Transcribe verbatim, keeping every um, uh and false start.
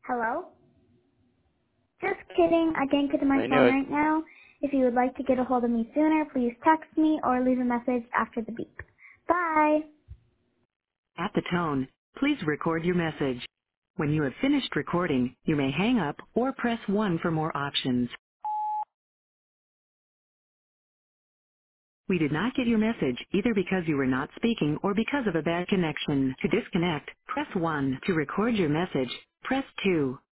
Hello? Just kidding. I can't get to my I knew phone it. right now. If you would like to get a hold of me sooner, please text me or leave a message after the beep. Bye. At the tone, please record your message. When you have finished recording, you may hang up or press one for more options. We did not get your message either because you were not speaking or because of a bad connection. To disconnect, press one. To record your message, press two.